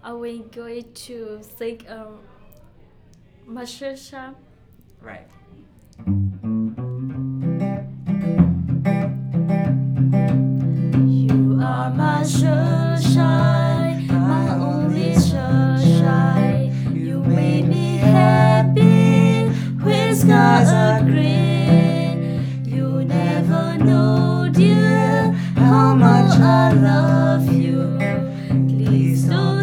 are we going to sing a Masha? Right. You are my sunshine, my only sunshine. You made me happy when skies are green. You never know, dear, how much I love you. Please don't